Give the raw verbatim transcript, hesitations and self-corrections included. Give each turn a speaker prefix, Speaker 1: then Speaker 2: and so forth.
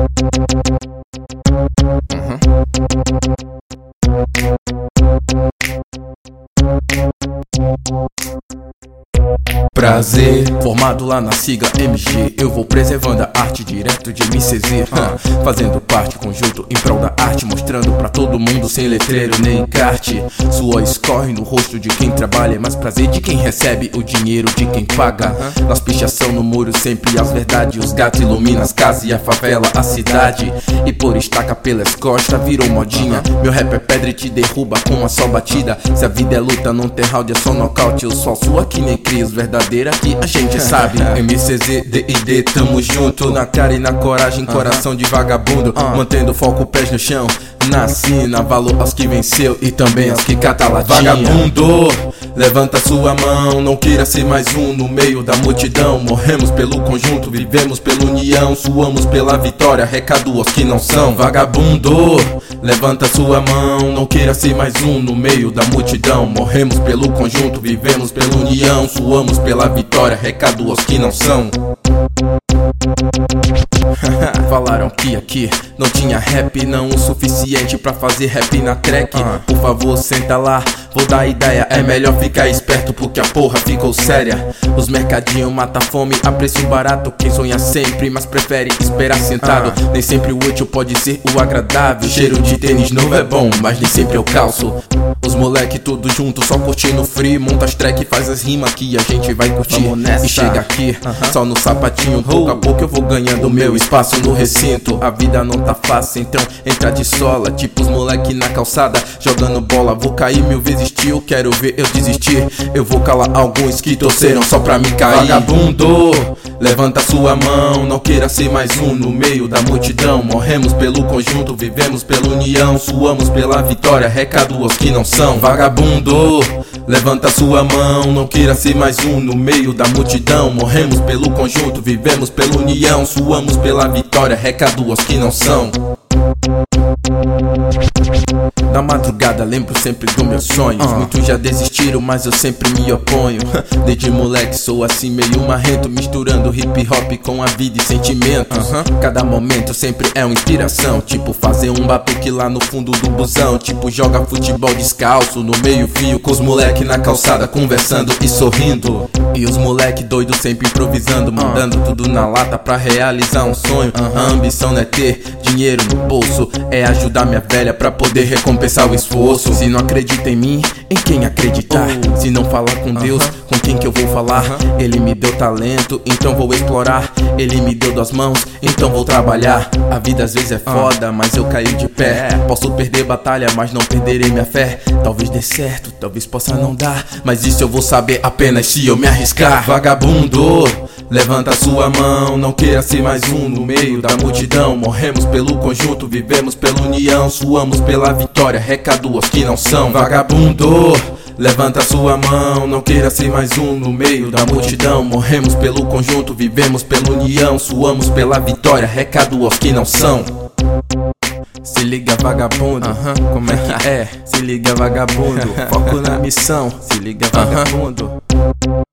Speaker 1: Prazer, formado lá na sigla M G, eu vou preservando a arte direto de M C Z, uh, fazendo parte conjunto em prol da arte, mostrando pra todo mundo sem letreiro nem encarte. Suor escorre no rosto de quem trabalha, mas prazer de quem recebe o dinheiro de quem paga. Nas pichação no muro sempre as verdades, os gatos iluminam as casas e a favela, a cidade. E por estaca pelas costas virou modinha, meu rap é pedra e te derruba com uma só batida. Se a vida é luta, não tem round, é só nocaute. Eu só sua que nem crias verdadeiras que a gente sabe. M C Z, D I D, tamo junto, na cara e na coragem, coração de vagabundo, mantendo foco, pés no chão, na sina, valor aos que venceu e também aos que cata latinha. Vagabundo, levanta sua mão, não queira ser mais um no meio da multidão. Morremos pelo conjunto, vivemos pela união, suamos pela vitória, recado aos que não são. Vagabundo, levanta sua mão, não queira ser mais um no meio da multidão. Morremos pelo conjunto, vivemos pela união, suamos pela vitória, recado aos que não são. Falaram que aqui não tinha rap, não o suficiente pra fazer rap na track. uh. Por favor, senta lá, vou dar ideia. É melhor ficar esperto porque a porra ficou séria. Os mercadinhos mata fome a preço barato. Quem sonha sempre, mas prefere esperar sentado. uh. Nem sempre o útil pode ser o agradável. Cheiro de tênis novo é bom, mas nem sempre eu calço. Os moleque tudo junto, só curtindo free. Monta as track, faz as rimas que a gente vai curtir. E chega aqui, uh-huh. só no sapatinho. Pouco a pouco eu vou ganhando meu espaço no recinto. A vida não tá fácil, então entra de sola. Tipo os moleque na calçada, jogando bola. Vou cair mil vezes tio, quero ver eu desistir. Eu vou calar alguns que torceram só pra me cair. Vagabundo, levanta sua mão, não queira ser mais um no meio da multidão. Morremos pelo conjunto, vivemos pela união, suamos pela vitória, recado aos que não são. Vagabundo, levanta sua mão, não queira ser mais um no meio da multidão. Morremos pelo conjunto, vivemos pela união, suamos pela vitória, recado aos que não são. Na madrugada lembro sempre dos meus sonhos. uh. Muitos já desistiram, mas eu sempre me oponho. Desde moleque sou assim meio marrento, misturando hip hop com a vida e sentimentos. uh -huh. Cada momento sempre é uma inspiração, tipo fazer um batuque lá no fundo do busão. Tipo joga futebol descalço no meio fio, com os moleque na calçada conversando e sorrindo. E os moleque doido sempre improvisando, mandando uh. tudo na lata pra realizar um sonho. uh -huh. A ambição não é ter dinheiro no bolso, é ajudar minha velha pra poder recompensar o esforço. Se não acredita em mim, em quem acreditar? uh. Se não falar com Deus, uh -huh. com quem que eu vou falar? uh -huh. Ele me deu talento, então vou explorar. Ele me deu duas mãos, então vou trabalhar. A vida às vezes é foda, uh. mas eu caí de pé. Posso perder batalha, mas não perderei minha fé. Talvez dê certo, talvez possa não dar, mas isso eu vou saber apenas se eu me arriscar. Vagabundo, levanta sua mão, não queira ser mais um no meio da multidão. Morremos pelo conjunto, vivemos pela união, suamos pela vitória, recado aos que não são. Vagabundo, levanta sua mão, não queira ser mais um no meio da multidão. Morremos pelo conjunto, vivemos pela união, suamos pela vitória, recado aos que não são. Se liga vagabundo, uh-huh. como é que é? Se liga vagabundo, foco na missão. Se liga vagabundo. Uh-huh.